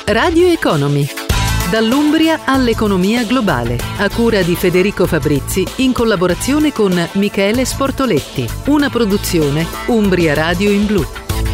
Radio Economy. Dall'Umbria all'economia globale, a cura di Federico Fabrizi in collaborazione con Michele Sportoletti. Una produzione Umbria Radio in Blu.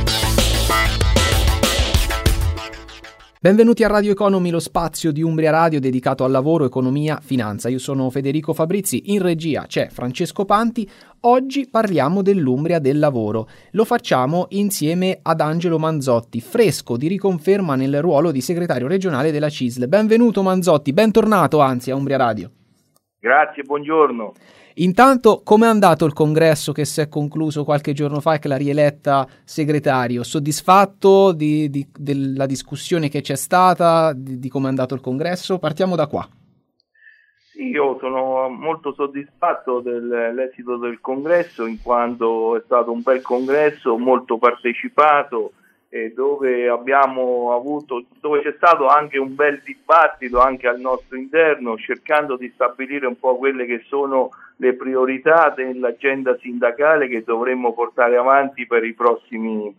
Benvenuti a Radio Economy, lo spazio di Umbria Radio dedicato al lavoro, economia, finanza. Io sono Federico Fabrizi, in regia c'è Francesco Panti. Oggi parliamo dell'Umbria del lavoro. Lo facciamo insieme ad Angelo Manzotti, fresco di riconferma nel ruolo di segretario regionale della CISL. Benvenuto Manzotti, bentornato anzi a Umbria Radio. Grazie, buongiorno. Intanto, com'è andato il congresso che si è concluso qualche giorno fa e che l'ha rieletta segretario? Soddisfatto della discussione che c'è stata, di come è andato il congresso? Partiamo da qua. Sì, io sono molto soddisfatto dell'esito del congresso, in quanto è stato un bel congresso, molto partecipato, dove c'è stato anche un bel dibattito anche al nostro interno, cercando di stabilire un po' quelle che sono le priorità dell'agenda sindacale che dovremmo portare avanti per i prossimi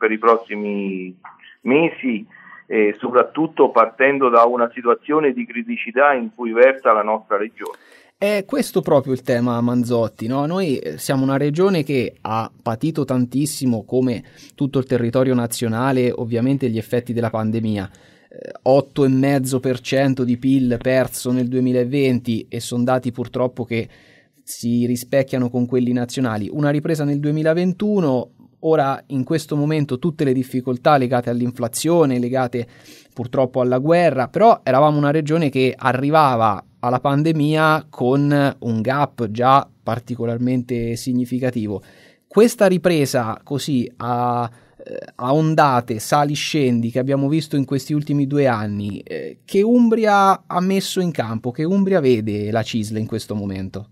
mesi, e soprattutto partendo da una situazione di criticità in cui versa la nostra regione. È questo proprio il tema, Manzotti, no? Noi siamo una regione che ha patito tantissimo, come tutto il territorio nazionale, ovviamente gli effetti della pandemia. 8,5% di PIL perso nel 2020 e sono dati purtroppo che si rispecchiano con quelli nazionali. Una ripresa nel 2021, ora in questo momento tutte le difficoltà legate all'inflazione, legate purtroppo alla guerra, però eravamo una regione che arrivava alla pandemia con un gap già particolarmente significativo. Questa ripresa così a ondate, sali-scendi che abbiamo visto in questi ultimi 2 anni, che Umbria ha messo in campo, che Umbria vede la CISL in questo momento?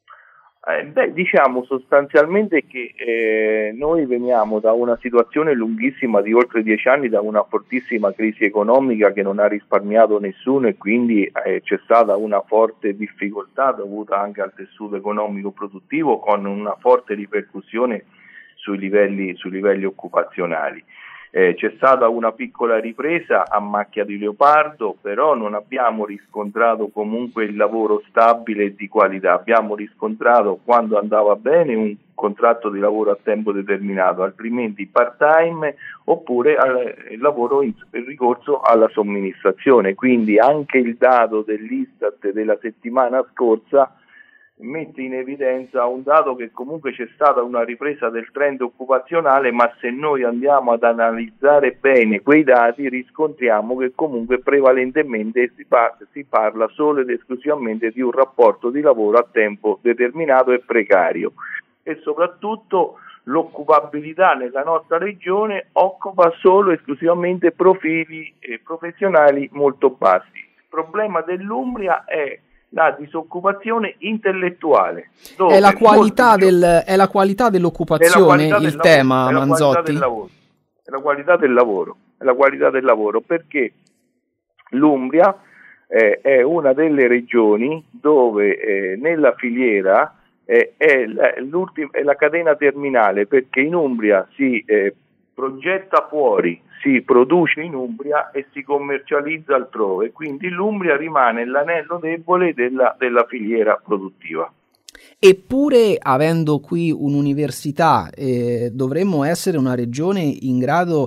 Diciamo sostanzialmente che noi veniamo da una situazione lunghissima di oltre 10 anni, da una fortissima crisi economica che non ha risparmiato nessuno, e quindi c'è stata una forte difficoltà dovuta anche al tessuto economico produttivo, con una forte ripercussione sui livelli occupazionali. C'è stata una piccola ripresa a macchia di leopardo, però non abbiamo riscontrato comunque il lavoro stabile e di qualità. Abbiamo riscontrato, quando andava bene, un contratto di lavoro a tempo determinato, altrimenti part-time, oppure il ricorso alla somministrazione. Quindi anche il dato dell'Istat della settimana scorsa mette in evidenza un dato che comunque c'è stata una ripresa del trend occupazionale, ma se noi andiamo ad analizzare bene quei dati riscontriamo che comunque prevalentemente si parla solo ed esclusivamente di un rapporto di lavoro a tempo determinato e precario, e soprattutto l'occupabilità nella nostra regione occupa solo e esclusivamente profili professionali molto bassi. Il problema dell'Umbria è la disoccupazione intellettuale. È la qualità dell'occupazione il tema, Manzotti? È la qualità del lavoro, perché l'Umbria è una delle regioni dove nella filiera è la catena terminale, perché in Umbria si progetta fuori, si produce in Umbria e si commercializza altrove, quindi l'Umbria rimane l'anello debole della filiera produttiva. Eppure, avendo qui un'università, dovremmo essere una regione in grado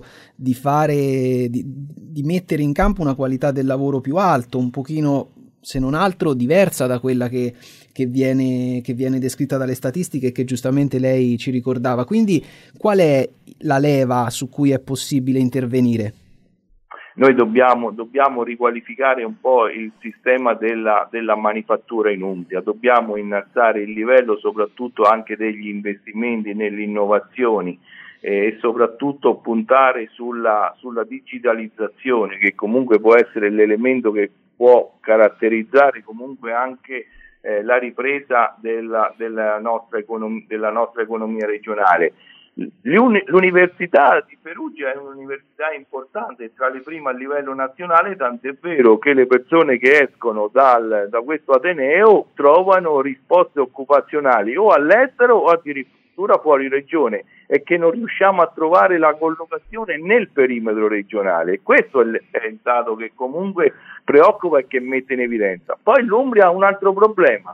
di mettere in campo una qualità del lavoro più alto, un pochino, se non altro, diversa da quella che viene descritta dalle statistiche, che giustamente lei ci ricordava. Quindi qual è la leva su cui è possibile intervenire? Noi dobbiamo riqualificare un po' il sistema della manifattura in Umbria, dobbiamo innalzare il livello soprattutto anche degli investimenti nelle innovazioni, e soprattutto puntare sulla digitalizzazione, che comunque può essere l'elemento che può caratterizzare comunque anche la ripresa della nostra economia regionale. L'Università di Perugia è un'università importante, tra le prime a livello nazionale, tant'è vero che le persone che escono da questo ateneo trovano risposte occupazionali o all'estero o manifattura fuori regione è che non riusciamo a trovare la collocazione nel perimetro regionale, e questo è il dato che comunque preoccupa e che mette in evidenza. Poi l'Umbria ha un altro problema,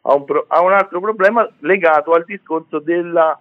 legato al discorso delle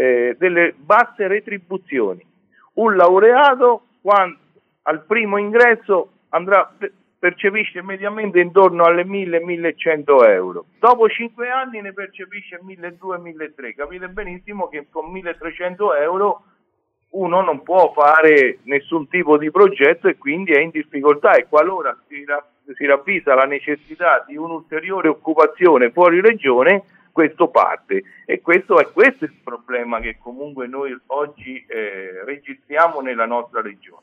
basse retribuzioni. Un laureato al primo ingresso percepisce mediamente intorno alle 1.000-1.100 euro, dopo 5 anni ne percepisce 1.200-1.300. Capite benissimo che con 1.300 euro uno non può fare nessun tipo di progetto e quindi è in difficoltà, e qualora si ravvisa la necessità di un'ulteriore occupazione fuori regione, questo parte, e questo è il problema che comunque noi oggi registriamo nella nostra regione.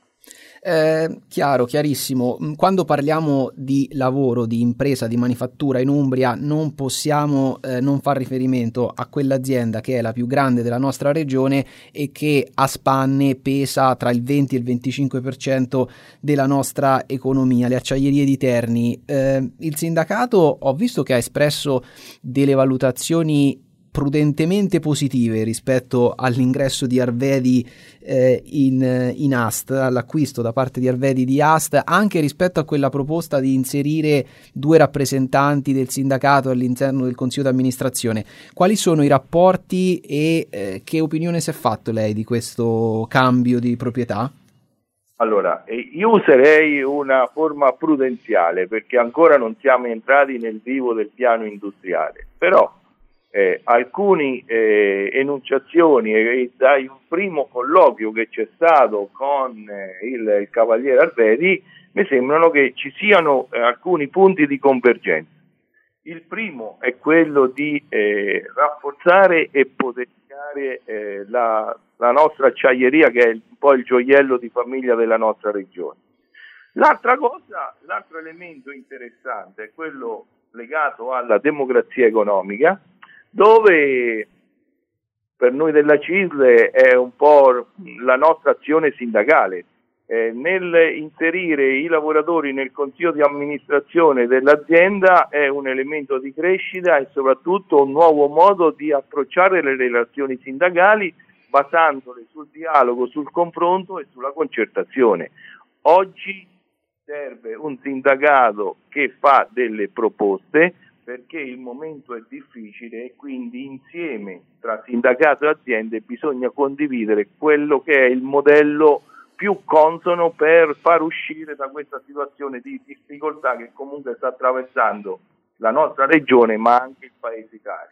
Chiarissimo. Quando parliamo di lavoro, di impresa, di manifattura in Umbria, non possiamo non far riferimento a quell'azienda che è la più grande della nostra regione e che a spanne pesa tra il 20 e il 25% della nostra economia, le acciaierie di Terni. Il sindacato, ho visto che ha espresso delle valutazioni prudentemente positive rispetto all'ingresso di Arvedi in Ast, all'acquisto da parte di Arvedi di Ast, anche rispetto a quella proposta di inserire 2 rappresentanti del sindacato all'interno del consiglio d'amministrazione. Quali sono i rapporti e che opinione si è fatto lei di questo cambio di proprietà? Allora, io userei una forma prudenziale perché ancora non siamo entrati nel vivo del piano industriale, però alcune enunciazioni e dai un primo colloquio che c'è stato con il cavaliere Arvedi mi sembrano che ci siano alcuni punti di convergenza. Il primo è quello di rafforzare e potenziare la nostra acciaieria, che è un po' il gioiello di famiglia della nostra regione. L'altro elemento interessante è quello legato alla democrazia economica, dove per noi della CISL è un po' la nostra azione sindacale. Nel inserire i lavoratori nel consiglio di amministrazione dell'azienda è un elemento di crescita e soprattutto un nuovo modo di approcciare le relazioni sindacali, basandole sul dialogo, sul confronto e sulla concertazione. Oggi serve un sindacato che fa delle proposte, perché il momento è difficile e quindi insieme tra sindacato e aziende bisogna condividere quello che è il modello più consono per far uscire da questa situazione di difficoltà che comunque sta attraversando la nostra regione ma anche il Paese Italia.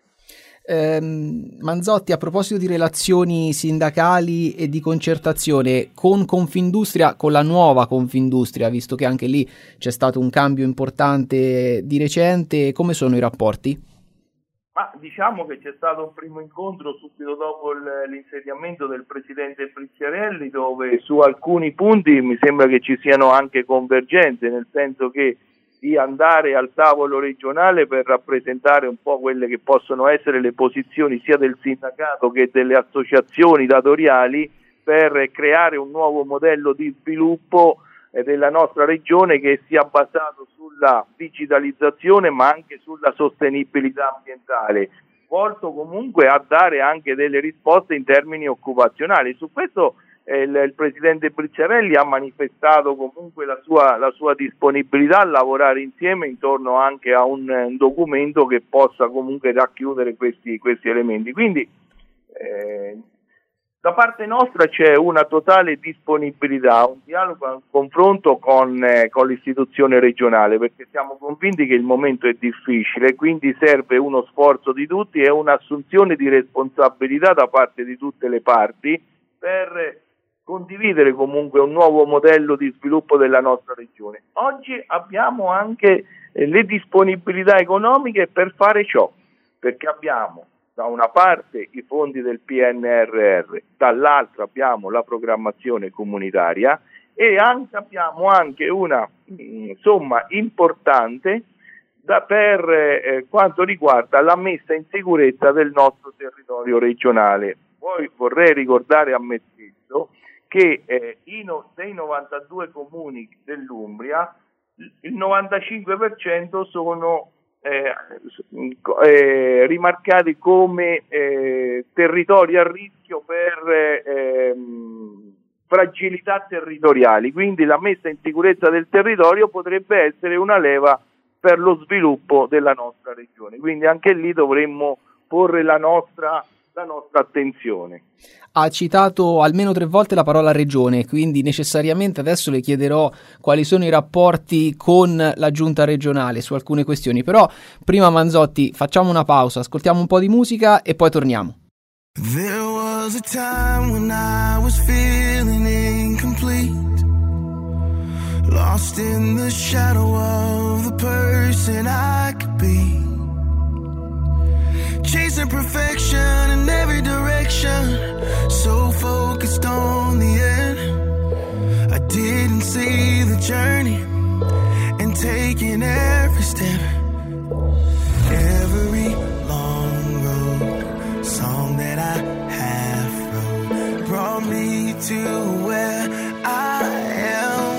Manzotti, a proposito di relazioni sindacali e di concertazione con Confindustria, con la nuova Confindustria, visto che anche lì c'è stato un cambio importante di recente, come sono i rapporti? Ma diciamo che c'è stato un primo incontro subito dopo l'insediamento del presidente Briziarelli, dove su alcuni punti mi sembra che ci siano anche convergenze, nel senso che di andare al tavolo regionale per rappresentare un po' quelle che possono essere le posizioni sia del sindacato che delle associazioni datoriali, per creare un nuovo modello di sviluppo della nostra regione che sia basato sulla digitalizzazione ma anche sulla sostenibilità ambientale, volto comunque a dare anche delle risposte in termini occupazionali. Su questo il presidente Briziarelli ha manifestato comunque la sua disponibilità a lavorare insieme intorno anche a un documento che possa comunque racchiudere questi elementi. Quindi da parte nostra c'è una totale disponibilità, un dialogo, un confronto con l'istituzione regionale, perché siamo convinti che il momento è difficile, quindi serve uno sforzo di tutti e un'assunzione di responsabilità da parte di tutte le parti per condividere comunque un nuovo modello di sviluppo della nostra regione. Oggi abbiamo anche le disponibilità economiche per fare ciò, perché abbiamo da una parte i fondi del PNRR, dall'altra abbiamo la programmazione comunitaria e abbiamo anche una somma importante per quanto riguarda la messa in sicurezza del nostro territorio regionale. Poi vorrei ricordare a me stesso che dei 92 comuni dell'Umbria il 95% sono rimarcati come territori a rischio per fragilità territoriali, quindi la messa in sicurezza del territorio potrebbe essere una leva per lo sviluppo della nostra regione, quindi anche lì dovremmo porre la nostra attenzione. Ha citato almeno 3 volte la parola regione, quindi necessariamente adesso le chiederò quali sono i rapporti con la giunta regionale su alcune questioni, però prima Manzotti facciamo una pausa, ascoltiamo un po' di musica e poi torniamo. There was a time when I was feeling incomplete, lost in the shadow of the person I could be, chasing perfection in every direction, so focused on the end. I didn't see the journey and taking every step, every long road, song that I have wrote, brought me to where I am.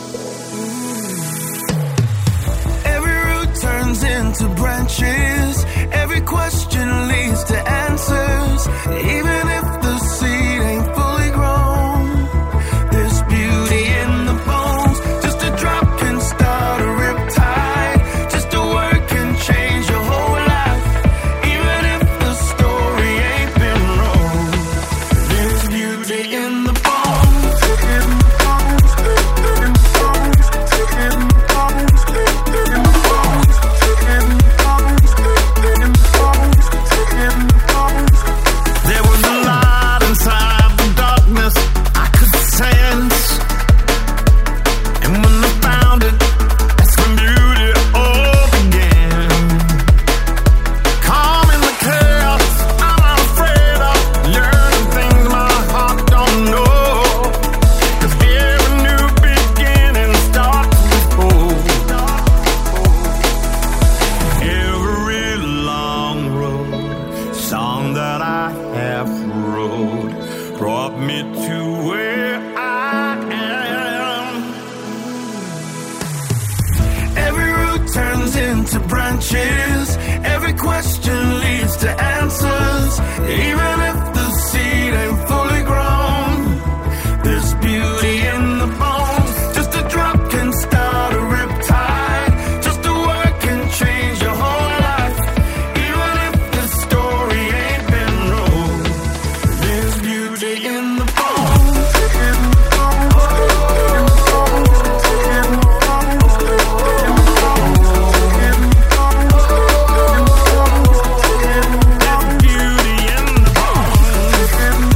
Every route turns into branches, every question leads to answers, even if the seed ain't fully grown. There's beauty in the bones, just a drop can start a riptide, just a word can change your whole life, even if the story ain't been wrote. There's beauty in the bones, in the bones, in the bones, in the bones, in the bones, in the bones, in the bones, in the bones. There was a light inside the darkness I could sense, and when I found it, that's when beauty all began. Calm in the chaos, I'm not afraid of learning things my heart don't know, 'cause every new beginning starts with hope. Every long road, song that I have wrote, brought me to where I am. Every route turns into branches, every question leads to answers, even if the seed ain't fully grown. There's beauty in the bones, just a drop can start a riptide, just a word can change your whole life, even if the story ain't been wrote. There's beauty in the bones, in the bones, in the bones, in the bones, in the bones, in the bones, in the bones. There's beauty in the bones, in the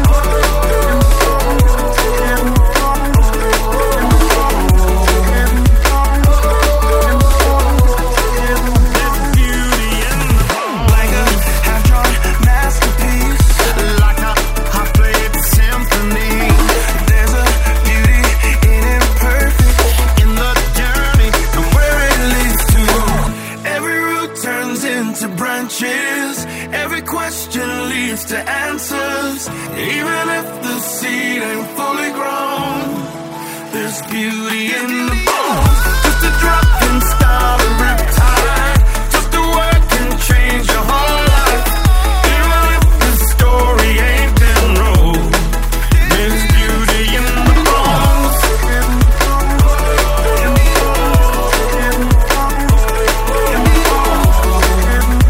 like a half-drawn masterpiece, like a half-played symphony. There's a beauty in imperfect, in the journey and where it leads to. Every route turns into branches, every question leads to answers, even if the seed ain't fully grown. There's beauty in the bones, just a drop can start a riptide, just a word can change your whole life, even if the story ain't been wrote. There's beauty in the bones, in the bones, in the bones, in the bones, in the bones, in the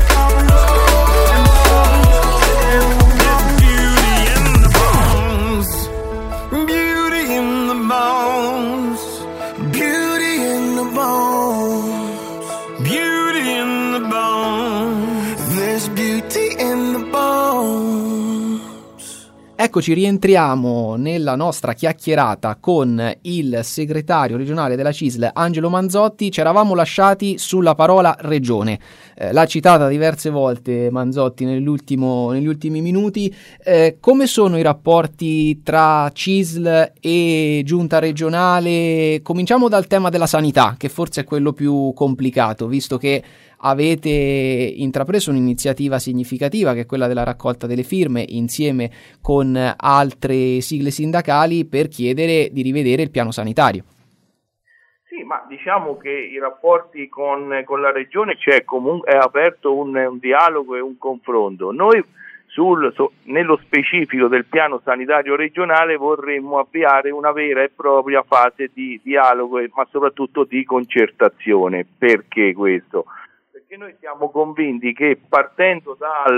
bones. There's beauty in the bones, beauty in the bones, beauty in the bones, beauty in the bones. There's beauty in the bones. Eccoci, rientriamo nella nostra chiacchierata con il segretario regionale della CISL, Angelo Manzotti. Ci eravamo lasciati sulla parola regione. L'ha citata diverse volte Manzotti negli ultimi minuti. Come sono i rapporti tra CISL e giunta regionale? Cominciamo dal tema della sanità, che forse è quello più complicato, visto che avete intrapreso un'iniziativa significativa, che è quella della raccolta delle firme insieme con altre sigle sindacali per chiedere di rivedere il piano sanitario. Sì, ma diciamo che i rapporti con la Regione c'è comunque, è aperto un dialogo e un confronto. Noi nello specifico del piano sanitario regionale vorremmo avviare una vera e propria fase di dialogo, ma soprattutto di concertazione. Perché questo? Perché noi siamo convinti che partendo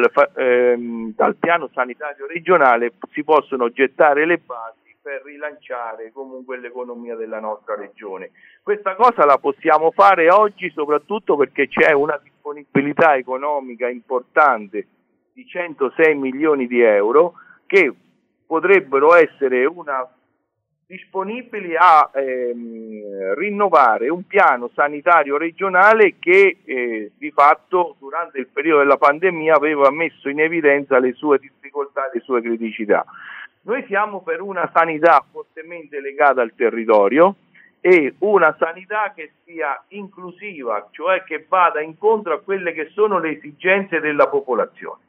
dal piano sanitario regionale si possono gettare le basi per rilanciare comunque l'economia della nostra regione. Questa cosa la possiamo fare oggi soprattutto perché c'è una disponibilità economica importante di 106 milioni di euro che potrebbero essere disponibili a rinnovare un piano sanitario regionale che di fatto durante il periodo della pandemia aveva messo in evidenza le sue difficoltà e le sue criticità. Noi siamo per una sanità fortemente legata al territorio e una sanità che sia inclusiva, cioè che vada incontro a quelle che sono le esigenze della popolazione.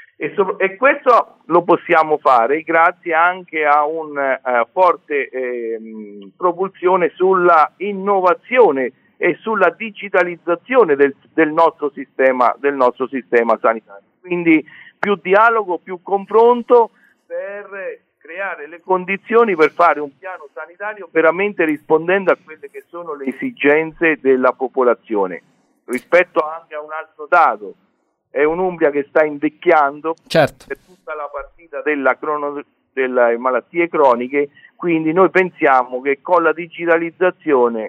E questo lo possiamo fare grazie anche a un forte propulsione sulla innovazione e sulla digitalizzazione del nostro sistema sanitario. Quindi più dialogo, più confronto per creare le condizioni per fare un piano sanitario veramente rispondendo a quelle che sono le esigenze della popolazione. Rispetto anche a un altro dato, è un'Umbria che sta invecchiando, certo, per tutta la partita delle malattie croniche, quindi noi pensiamo che con la digitalizzazione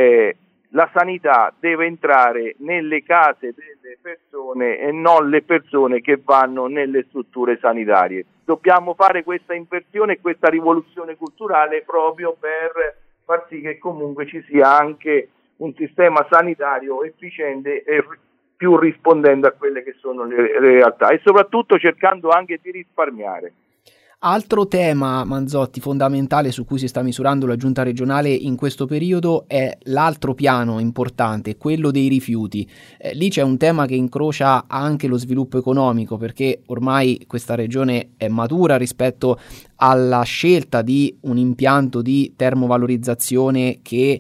la sanità deve entrare nelle case delle persone e non le persone che vanno nelle strutture sanitarie. Dobbiamo fare questa inversione e questa rivoluzione culturale proprio per far sì che comunque ci sia anche un sistema sanitario efficiente e più rispondendo a quelle che sono le realtà e soprattutto cercando anche di risparmiare. Altro tema, Manzotti, fondamentale su cui si sta misurando la giunta regionale in questo periodo è l'altro piano importante, quello dei rifiuti. Lì c'è un tema che incrocia anche lo sviluppo economico, perché ormai questa regione è matura rispetto alla scelta di un impianto di termovalorizzazione che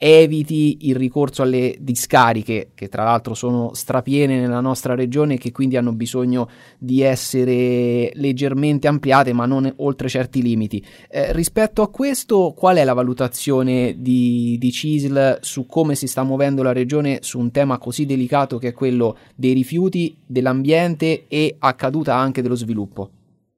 eviti il ricorso alle discariche, che tra l'altro sono strapiene nella nostra regione e che quindi hanno bisogno di essere leggermente ampliate, ma non oltre certi limiti. Rispetto a questo, qual è la valutazione di CISL su come si sta muovendo la regione su un tema così delicato che è quello dei rifiuti, dell'ambiente e a caduta anche dello sviluppo?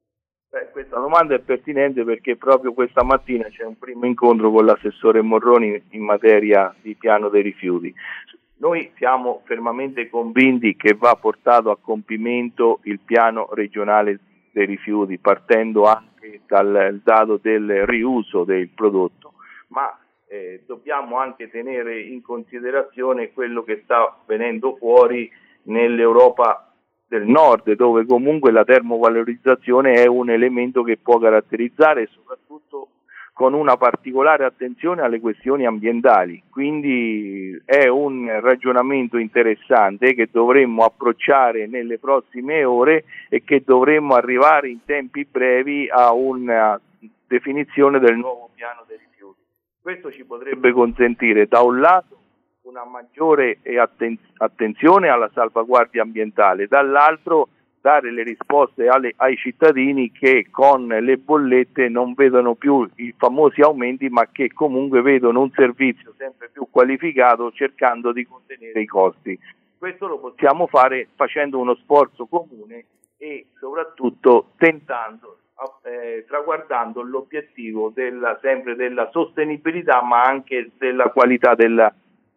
Questa domanda è pertinente perché proprio questa mattina c'è un primo incontro con l'assessore Morroni in materia di piano dei rifiuti. Noi siamo fermamente convinti che va portato a compimento il piano regionale dei rifiuti, partendo anche dal dato del riuso del prodotto, ma dobbiamo anche tenere in considerazione quello che sta venendo fuori nell'Europa del nord, dove comunque la termovalorizzazione è un elemento che può caratterizzare, soprattutto con una particolare attenzione alle questioni ambientali. Quindi è un ragionamento interessante che dovremmo approcciare nelle prossime ore e che dovremmo arrivare in tempi brevi a una definizione del nuovo piano dei rifiuti. Questo ci potrebbe consentire da un lato una maggiore attenzione alla salvaguardia ambientale, dall'altro dare le risposte ai cittadini che con le bollette non vedono più i famosi aumenti, ma che comunque vedono un servizio sempre più qualificato cercando di contenere i costi. Questo lo possiamo fare facendo uno sforzo comune e soprattutto tentando, traguardando l'obiettivo sempre della sostenibilità, ma anche della qualità della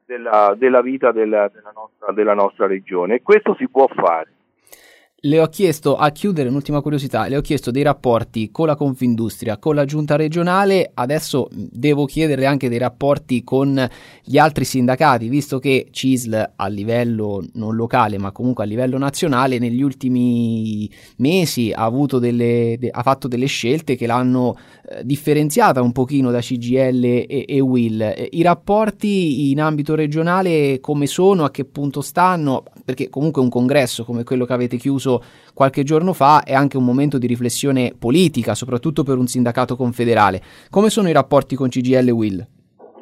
vita della nostra regione, e questo si può fare. Le ho chiesto, a chiudere, un'ultima curiosità, le ho chiesto dei rapporti con la Confindustria, con la giunta regionale, adesso devo chiederle anche dei rapporti con gli altri sindacati, visto che CISL a livello non locale ma comunque a livello nazionale negli ultimi mesi ha fatto delle scelte che l'hanno differenziata un pochino da CGIL e UIL. I rapporti in ambito regionale come sono, a che punto stanno? Perché comunque un congresso come quello che avete chiuso qualche giorno fa è anche un momento di riflessione politica, soprattutto per un sindacato confederale. Come sono i rapporti con CGIL e UIL?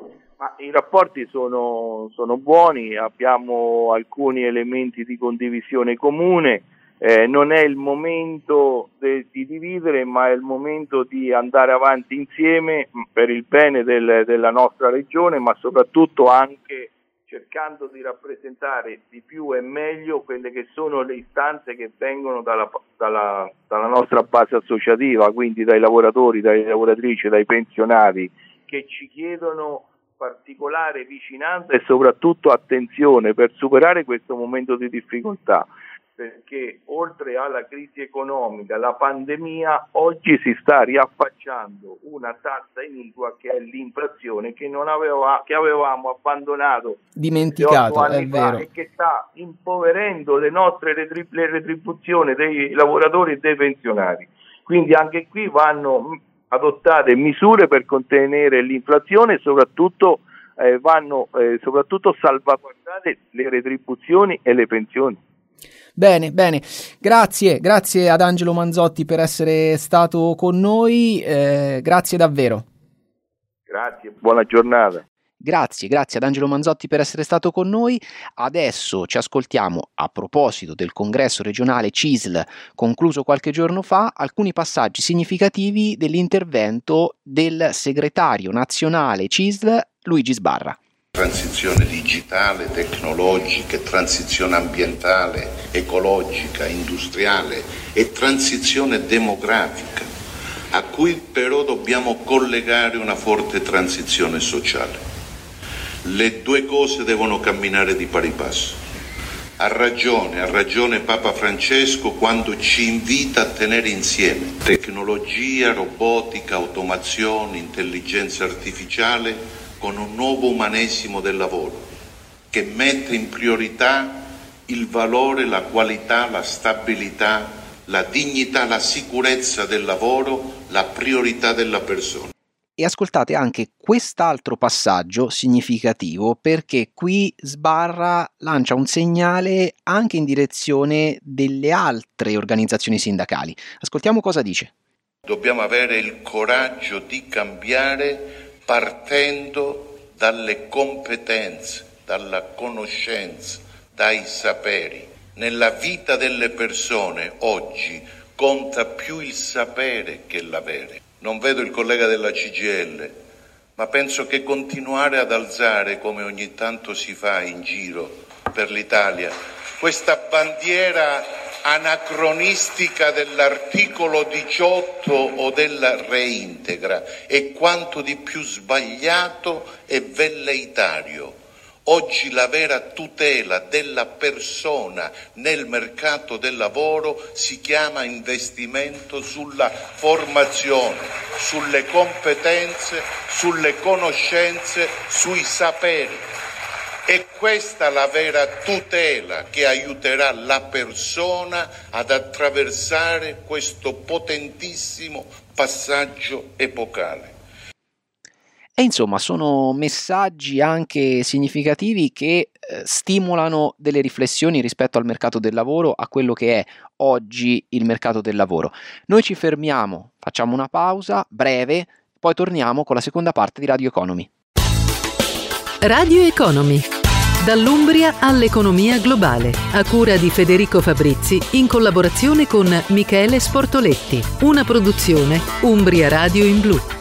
I rapporti sono buoni, abbiamo alcuni elementi di condivisione comune, non è il momento di dividere, ma è il momento di andare avanti insieme per il bene della nostra regione, ma soprattutto anche cercando di rappresentare di più e meglio quelle che sono le istanze che vengono dalla nostra base associativa, quindi dai lavoratori, dalle lavoratrici, dai pensionati, che ci chiedono particolare vicinanza e soprattutto attenzione per superare questo momento di difficoltà, perché oltre alla crisi economica, la pandemia, oggi si sta riaffacciando una tassa iniqua che è l'inflazione, che avevamo abbandonato, dimenticato, 8 anni è vero, e che sta impoverendo le nostre le retribuzioni dei lavoratori e dei pensionati. Quindi anche qui vanno adottate misure per contenere l'inflazione e soprattutto vanno salvaguardate le retribuzioni e le pensioni. Bene, grazie ad Angelo Manzotti per essere stato con noi, grazie davvero. Grazie, buona giornata. Grazie ad Angelo Manzotti per essere stato con noi. Adesso ci ascoltiamo, a proposito del congresso regionale CISL concluso qualche giorno fa, alcuni passaggi significativi dell'intervento del segretario nazionale CISL Luigi Sbarra. Transizione digitale, tecnologica, transizione ambientale, ecologica, industriale e transizione demografica, a cui però dobbiamo collegare una forte transizione sociale. Le due cose devono camminare di pari passo. Ha ragione Papa Francesco quando ci invita a tenere insieme tecnologia, robotica, automazione, intelligenza artificiale con un nuovo umanesimo del lavoro che mette in priorità il valore, la qualità, la stabilità, la dignità, la sicurezza del lavoro, la priorità della persona. E ascoltate anche quest'altro passaggio significativo, perché qui Sbarra lancia un segnale anche in direzione delle altre organizzazioni sindacali. Ascoltiamo cosa dice. Dobbiamo avere il coraggio di cambiare partendo dalle competenze, dalla conoscenza, dai saperi. Nella vita delle persone oggi conta più il sapere che l'avere. Non vedo il collega della CGIL, ma penso che continuare ad alzare, come ogni tanto si fa in giro per l'Italia, questa bandiera anacronistica dell'articolo 18 o della reintegra è quanto di più sbagliato e velleitario. Oggi la vera tutela della persona nel mercato del lavoro si chiama investimento sulla formazione, sulle competenze, sulle conoscenze, sui saperi. È questa la vera tutela che aiuterà la persona ad attraversare questo potentissimo passaggio epocale. E insomma sono messaggi anche significativi che stimolano delle riflessioni rispetto al mercato del lavoro, a quello che è oggi il mercato del lavoro. Noi ci fermiamo, facciamo una pausa breve, poi torniamo con la seconda parte di Radio Economy. Radio Economy. Dall'Umbria all'economia globale, a cura di Federico Fabrizi in collaborazione con Michele Sportoletti. Una produzione Umbria Radio in Blu.